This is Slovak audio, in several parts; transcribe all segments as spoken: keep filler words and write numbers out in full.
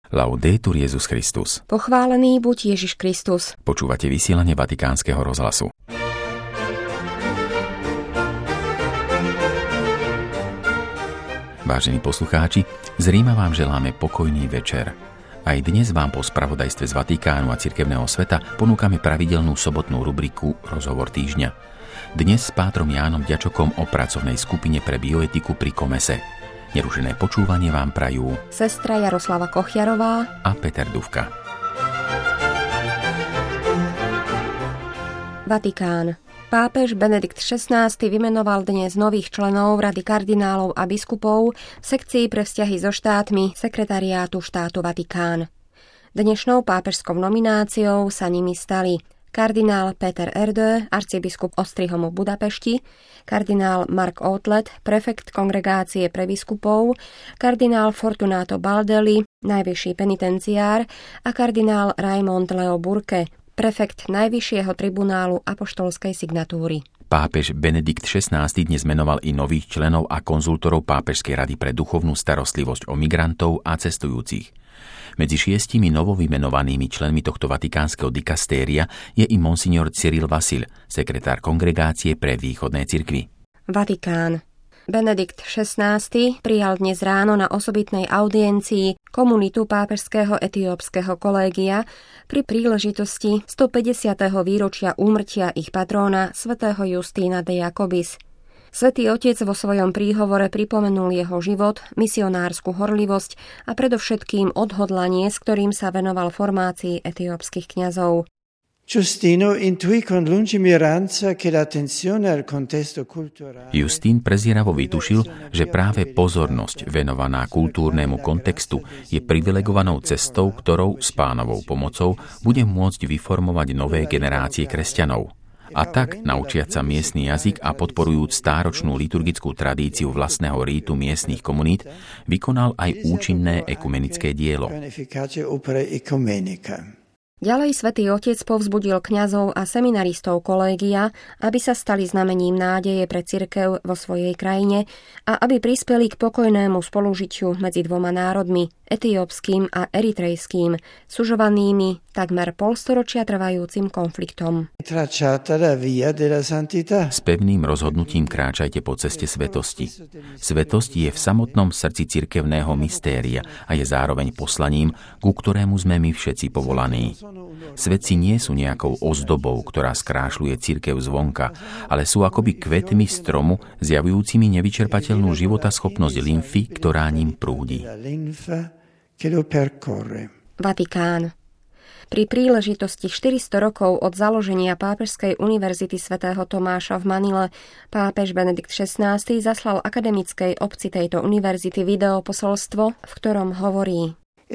Laudetur Jesus Christus. Pochválený buď Ježiš Kristus. Počúvate vysielanie Vatikánskeho rozhlasu. Vážení poslucháči, z Ríma vám želáme pokojný večer. Aj dnes vám po spravodajstve z Vatikánu a cirkevného sveta ponúkame pravidelnú sobotnú rubriku Rozhovor týždňa. Dnes s pátrom Jánom Ďačokom o pracovnej skupine pre bioetiku pri Komese. Nerušené počúvanie vám prajú sestra Jaroslava Kochiarová a Peter Dufka. Vatikán. Pápež Benedikt šestnásty vymenoval dnes nových členov Rady kardinálov a biskupov v sekcii pre vzťahy so štátmi sekretariátu štátu Vatikán. Dnešnou pápežskou nomináciou sa nimi stali kardinál Peter Erdő, arcibiskup Ostrihomu v Budapešti, kardinál Mark Outlet, prefekt kongregácie pre biskupov, kardinál Fortunato Baldelli, najvyšší penitenciár a kardinál Raimond Leo Burke, prefekt Najvyššieho tribunálu apoštolskej signatúry. Pápež Benedikt šestnásty dnes menoval i nových členov a konzultorov Pápežskej rady pre duchovnú starostlivosť o migrantov a cestujúcich. Medzi šiestimi novovymenovanými členmi tohto vatikánskeho dikastéria je i monsignor Cyril Vasil, sekretár kongregácie pre východné cirkvi. Vatikán. Benedikt šestnásty prijal dnes ráno na osobitnej audiencii komunitu pápežského etiópskeho kolégia pri príležitosti stopäťdesiateho výročia úmrtia ich patróna svätého Justína de Jacobis. Svätý Otec vo svojom príhovore pripomenul jeho život, misionársku horlivosť a predovšetkým odhodlanie, s ktorým sa venoval formácii etiópskych kňazov. Justín prezieravo vytušil, že práve pozornosť venovaná kultúrnemu kontextu je privilegovanou cestou, ktorou s Pánovou pomocou bude môcť vyformovať nové generácie kresťanov. A tak, naučiať sa miestny jazyk a podporujúc stáročnú liturgickú tradíciu vlastného rítu miestnych komunít, vykonal aj účinné ekumenické dielo. Ďalej Svätý Otec povzbudil kňazov a seminaristov kolégia, aby sa stali znamením nádeje pre cirkev vo svojej krajine a aby prispeli k pokojnému spolužitiu medzi dvoma národmi, etiópskym a eritrejským, sužovanými takmer polstoročia trvajúcim konfliktom. S pevným rozhodnutím kráčajte po ceste svetosti. Svetosť je v samotnom srdci cirkevného mystéria a je zároveň poslaním, ku ktorému sme my všetci povolaní. Svetci nie sú nejakou ozdobou, ktorá skrášľuje cirkev zvonka, ale sú akoby kvetmi stromu, zjavujúcimi nevyčerpateľnú životaschopnosť lymfy, ktorá ním prúdi. Vatikán. Pri príležitosti štyristo rokov od založenia Pápežskej univerzity svätého Tomáša v Manile pápež Benedikt šestnásty zaslal akademickej obci tejto univerzity videoposolstvo, v ktorom hovorí: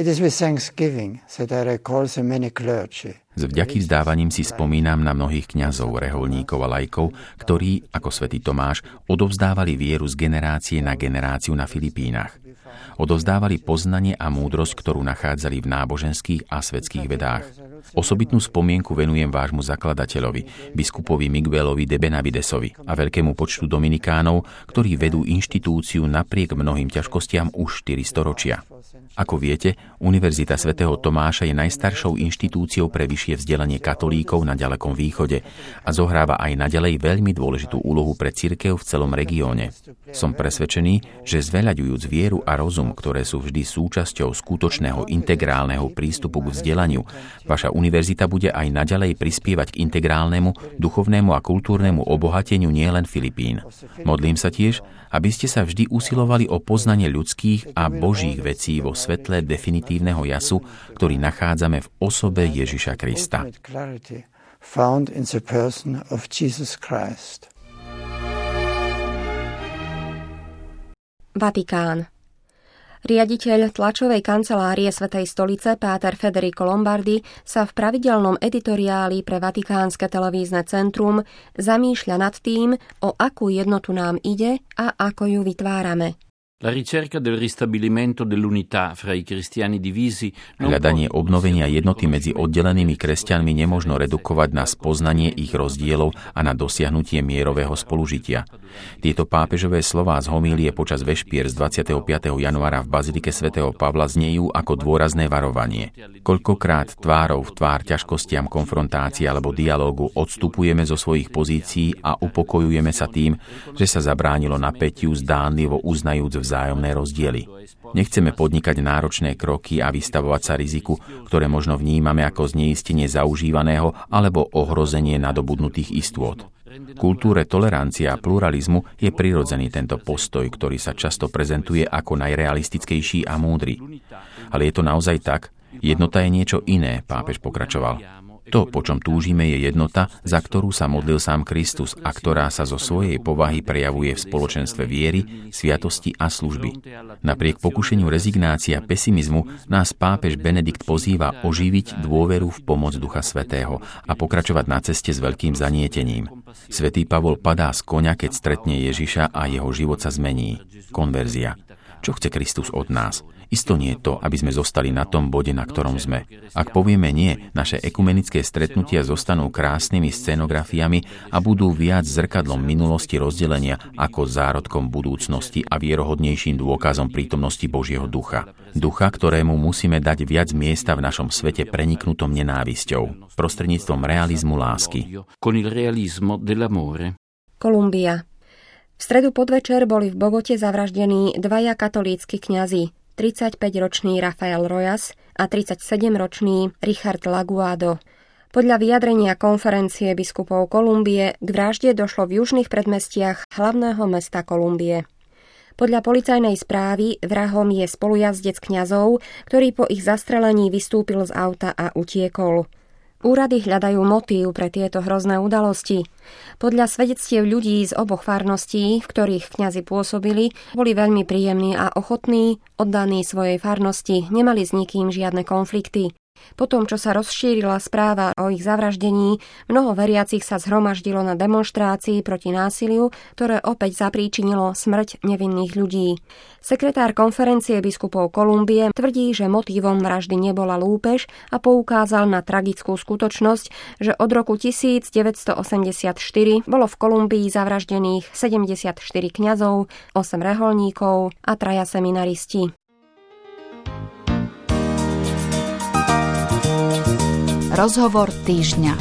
S vďaky vzdávaním si spomínam na mnohých kňazov, reholníkov a laikov, ktorí, ako svätý Tomáš, odovzdávali vieru z generácie na generáciu na Filipínach. Odovzdávali poznanie a múdrosť, ktorú nachádzali v náboženských a svetských vedách. Osobitnú spomienku venujem vášmu zakladateľovi, biskupovi Miguelovi de Benavidesovi a veľkému počtu dominikánov, ktorí vedú inštitúciu napriek mnohým ťažkostiam už štyri storočia. Ako viete, Univerzita svätého Tomáša je najstaršou inštitúciou pre vyššie vzdelanie katolíkov na ďalekom východe a zohráva aj naďalej veľmi dôležitú úlohu pre cirkev v celom regióne. Som presvedčený, že zveľaďujúc vieru a rozum, ktoré sú vždy súčasťou skutočného integrálneho prístupu k vzdelaniu, vaša univerzita bude aj naďalej prispievať k integrálnemu, duchovnému a kultúrnemu obohateniu nielen Filipín. Modlím sa tiež, aby ste sa vždy usilovali o poznanie ľudských a božích vecí vo svetle definitívneho jasu, ktorý nachádzame v osobe Ježiša Krista. Vatikán. Riaditeľ tlačovej kancelárie Svätej stolice páter Federico Lombardi sa v pravidelnom editoriáli pre Vatikánske televízne centrum zamýšľa nad tým, o akú jednotu nám ide a ako ju vytvárame. Hľadanie obnovenia jednoty medzi oddelenými kresťanmi nemožno redukovať na spoznanie ich rozdielov a na dosiahnutie mierového spolužitia. Tieto pápežové slová z homílie počas vešpier z dvadsiateho piateho januára v bazilike svätého Pavla znejú ako dôrazné varovanie. Koľkokrát tvárou v tvár ťažkostiam konfrontácie alebo dialógu odstupujeme zo svojich pozícií a upokojujeme sa tým, že sa zabránilo napätiu, zdánlivo uznajúc vzájomné rozdiely. Nechceme podnikať náročné kroky a vystavovať sa riziku, ktoré možno vnímame ako zneistenie zaužívaného alebo ohrozenie nadobudnutých istôt. Kultúre tolerancie a pluralizmu je prirodzený tento postoj, ktorý sa často prezentuje ako najrealistickejší a múdry. Ale je to naozaj tak? Jednota je niečo iné, pápež pokračoval. To, po čom túžime, je jednota, za ktorú sa modlil sám Kristus a ktorá sa zo svojej povahy prejavuje v spoločenstve viery, sviatosti a služby. Napriek pokušeniu rezignácie a pesimizmu nás pápež Benedikt pozýva oživiť dôveru v pomoc Ducha Svätého a pokračovať na ceste s veľkým zanietením. Svätý Pavol padá z koňa, keď stretne Ježiša a jeho život sa zmení. Konverzia. Čo chce Kristus od nás? Isto nie to, aby sme zostali na tom bode, na ktorom sme. Ak povieme nie, naše ekumenické stretnutia zostanú krásnymi scenografiami a budú viac zrkadlom minulosti rozdelenia ako zárodkom budúcnosti a vierohodnejším dôkazom prítomnosti Božieho ducha. Ducha, ktorému musíme dať viac miesta v našom svete preniknutom nenávisťou, prostredníctvom realizmu lásky. Kolumbia. V stredu podvečer boli v Bogote zavraždení dvaja katolícki kňazi, tridsaťpäťročný Rafael Rojas a tridsaťsedemročný Richard Laguado. Podľa vyjadrenia konferencie biskupov Kolumbie k vražde došlo v južných predmestiach hlavného mesta Kolumbie. Podľa policajnej správy vrahom je spolujazdec kňazov, ktorý po ich zastrelení vystúpil z auta a utiekol. Úrady hľadajú motív pre tieto hrozné udalosti. Podľa svedectiev ľudí z oboch farností, v ktorých kňazi pôsobili, boli veľmi príjemní a ochotní, oddaní svojej farnosti, nemali s nikým žiadne konflikty. Po tom, čo sa rozšírila správa o ich zavraždení, mnoho veriacich sa zhromaždilo na demonštrácii proti násiliu, ktoré opäť zapríčinilo smrť nevinných ľudí. Sekretár konferencie biskupov Kolumbie tvrdí, že motívom vraždy nebola lúpež a poukázal na tragickú skutočnosť, že od roku devätnásťstoosemdesiatštyri bolo v Kolumbii zavraždených sedemdesiatštyri kňazov, osem reholníkov a traja seminaristi. Rozhovor týždňa.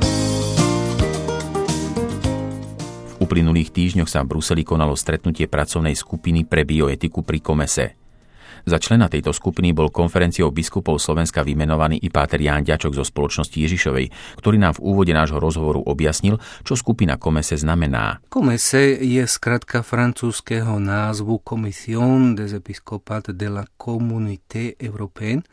V uplynulých týždňoch sa v Bruseli konalo stretnutie pracovnej skupiny pre bioetiku pri Komese. Za člena tejto skupiny bol konferenciou biskupov Slovenska vymenovaný i páter Ján Ďačok zo Spoločnosti Ježišovej, ktorý nám v úvode nášho rozhovoru objasnil, čo skupina Komese znamená. Komese je skratka francúzskeho názvu Commission des Episcopats de la Communauté Européenne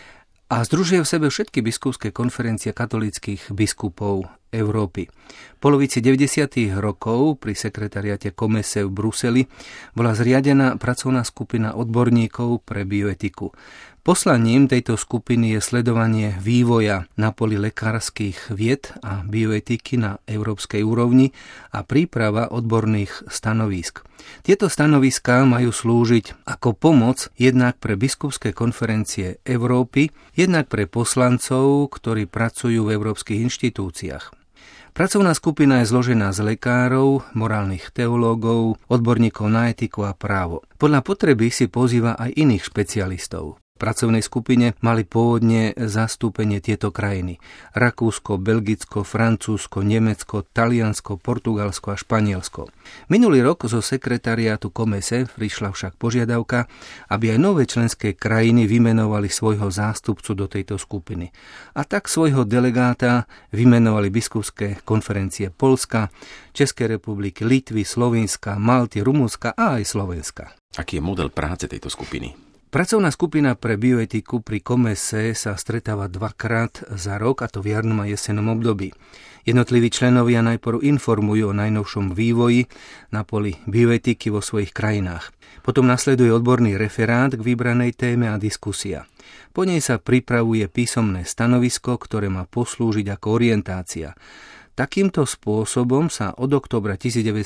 a združuje v sebe všetky biskupské konferencie katolíckych biskupov Európy. V polovici deväťdesiatych rokov pri sekretariate Komese v Bruseli bola zriadená pracovná skupina odborníkov pre bioetiku. Poslaním tejto skupiny je sledovanie vývoja na poli lekárskych vied a bioetiky na európskej úrovni a príprava odborných stanovísk. Tieto stanoviská majú slúžiť ako pomoc jednak pre biskupské konferencie Európy, jednak pre poslancov, ktorí pracujú v európskych inštitúciách. Pracovná skupina je zložená z lekárov, morálnych teológov, odborníkov na etiku a právo. Podľa potreby si pozýva aj iných špecialistov. V pracovnej skupine mali pôvodne zastúpenie tieto krajiny: Rakúsko, Belgicko, Francúzsko, Nemecko, Taliansko, Portugalsko a Španielsko. Minulý rok zo sekretariátu Komese prišla však požiadavka, aby aj nové členské krajiny vymenovali svojho zástupcu do tejto skupiny. A tak svojho delegáta vymenovali biskupské konferencie Poľska, Českej republiky, Litvy, Slovenska, Malty, Rumunska a aj Slovenska. Aký je model práce tejto skupiny? Pracovná skupina pre bioetiku pri Komese sa stretáva dvakrát za rok, a to v jarnom a jesennom období. Jednotliví členovia najprv informujú o najnovšom vývoji na poli bioetiky vo svojich krajinách. Potom nasleduje odborný referát k vybranej téme a diskusia. Po nej sa pripravuje písomné stanovisko, ktoré má poslúžiť ako orientácia. Takýmto spôsobom sa od októbra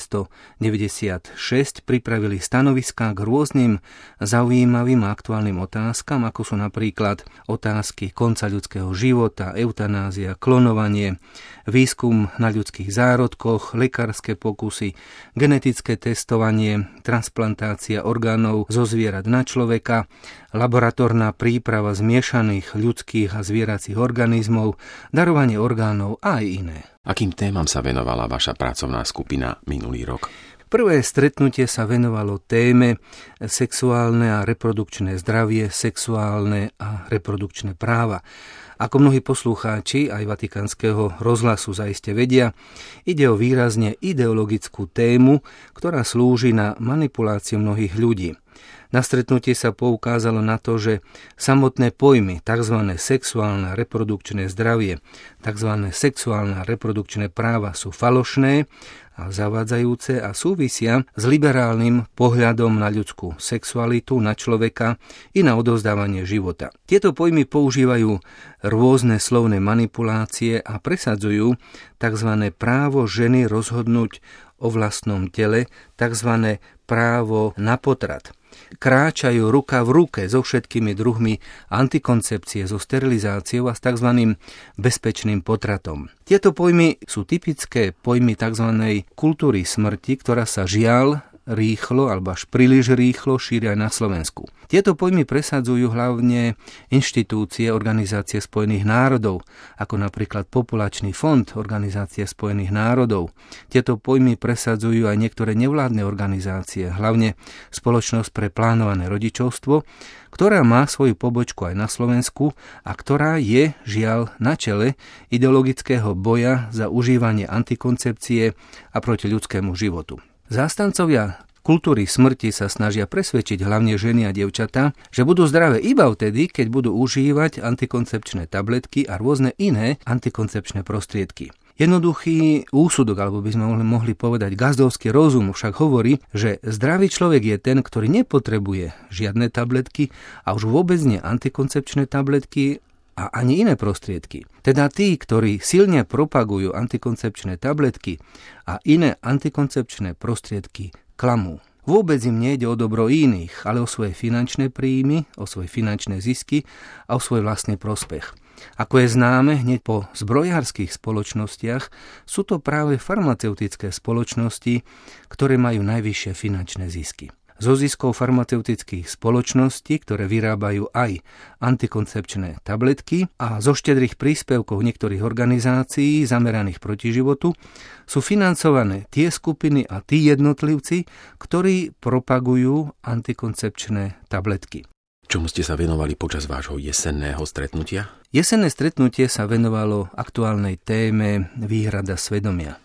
devätnásťstodeväťdesiatšesť pripravili stanoviská k rôznym zaujímavým a aktuálnym otázkam, ako sú napríklad otázky konca ľudského života, eutanázia, klonovanie, výskum na ľudských zárodkoch, lekárske pokusy, genetické testovanie, transplantácia orgánov zo zvierat na človeka, laboratórna príprava zmiešaných ľudských a zvieracích organizmov, darovanie orgánov a aj iné. Akým témam sa venovala vaša pracovná skupina minulý rok? Prvé stretnutie sa venovalo téme sexuálne a reprodukčné zdravie, sexuálne a reprodukčné práva. Ako mnohí poslucháči aj Vatikánskeho rozhlasu zaiste vedia, ide o výrazne ideologickú tému, ktorá slúži na manipuláciu mnohých ľudí. Na stretnutie sa poukázalo na to, že samotné pojmy tzv. Sexuálne a reprodukčné zdravie, tzv. Sexuálne a reprodukčné práva sú falošné a zavádzajúce a súvisia s liberálnym pohľadom na ľudskú sexualitu, na človeka i na odovzdávanie života. Tieto pojmy používajú rôzne slovné manipulácie a presadzujú tzv. Právo ženy rozhodnúť o vlastnom tele, tzv. Právo na potrat. Kráčajú ruka v ruke so všetkými druhmi antikoncepcie, so sterilizáciou a s tzv. Bezpečným potratom. Tieto pojmy sú typické pojmy tzv. Kultúry smrti, ktorá sa žiaľ rýchlo alebo až príliš rýchlo šíria aj na Slovensku. Tieto pojmy presadzujú hlavne inštitúcie Organizácie spojených národov, ako napríklad Populačný fond Organizácie spojených národov. Tieto pojmy presadzujú aj niektoré nevládne organizácie, hlavne Spoločnosť pre plánované rodičovstvo, ktorá má svoju pobočku aj na Slovensku a ktorá je, žiaľ, na čele ideologického boja za užívanie antikoncepcie a proti ľudskému životu. Zástancovia kultúry smrti sa snažia presvedčiť hlavne ženy a dievčatá, že budú zdravé iba vtedy, keď budú užívať antikoncepčné tabletky a rôzne iné antikoncepčné prostriedky. Jednoduchý úsudok, alebo by sme mohli povedať gazdovský rozum, však hovorí, že zdravý človek je ten, ktorý nepotrebuje žiadne tabletky a už vôbec nie antikoncepčné tabletky a ani iné prostriedky. Teda tí, ktorí silne propagujú antikoncepčné tabletky a iné antikoncepčné prostriedky, klamú. Vôbec im nejde o dobro iných, ale o svoje finančné príjmy, o svoje finančné zisky a o svoj vlastný prospech. Ako je známe, hneď po zbrojárskych spoločnostiach sú to práve farmaceutické spoločnosti, ktoré majú najvyššie finančné zisky. Zo ziskov farmaceutických spoločností, ktoré vyrábajú aj antikoncepčné tabletky a zo štedrých príspevkov niektorých organizácií zameraných proti životu, sú financované tie skupiny a tí jednotlivci, ktorí propagujú antikoncepčné tabletky. Čomu ste sa venovali počas vášho jesenného stretnutia? Jesenné stretnutie sa venovalo aktuálnej téme výhrada svedomia.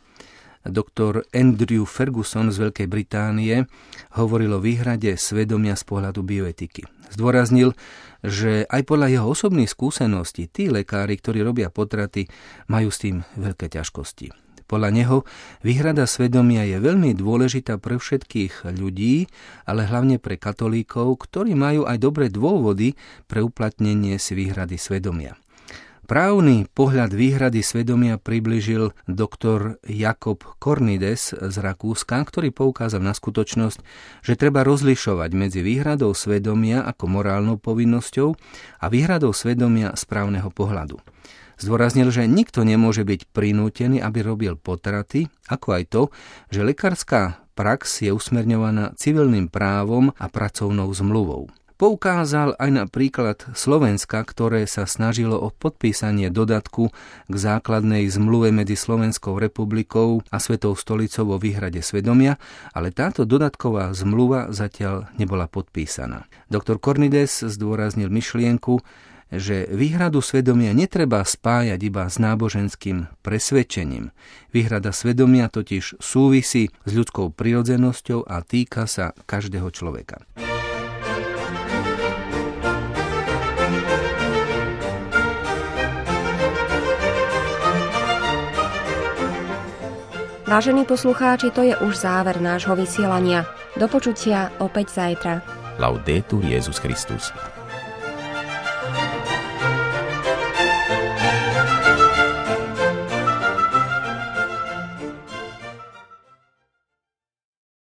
Doktor Andrew Ferguson z Veľkej Británie hovoril o výhrade svedomia z pohľadu bioetiky. Zdôraznil, že aj podľa jeho osobných skúseností tí lekári, ktorí robia potraty, majú s tým veľké ťažkosti. Podľa neho výhrada svedomia je veľmi dôležitá pre všetkých ľudí, ale hlavne pre katolíkov, ktorí majú aj dobré dôvody pre uplatnenie si výhrady svedomia. Právny pohľad výhrady svedomia priblížil doktor Jakob Kornides z Rakúska, ktorý poukázal na skutočnosť, že treba rozlišovať medzi výhradou svedomia ako morálnou povinnosťou a výhradou svedomia správneho pohľadu. Zdôraznil, že nikto nemôže byť prinútený, aby robil potraty, ako aj to, že lekárska prax je usmerňovaná civilným právom a pracovnou zmluvou. Poukázal aj na príklad Slovenska, ktoré sa snažilo o podpísanie dodatku k základnej zmluve medzi Slovenskou republikou a Svetou stolicou o výhrade svedomia, ale táto dodatková zmluva zatiaľ nebola podpísaná. Doktor Kornides zdôraznil myšlienku, že výhradu svedomia netreba spájať iba s náboženským presvedčením. Výhrada svedomia totiž súvisí s ľudskou prirodzenosťou a týka sa každého človeka. Vážení poslucháči, to je už záver nášho vysielania. Do počutia opäť zajtra. Laudetur Jesus Christus.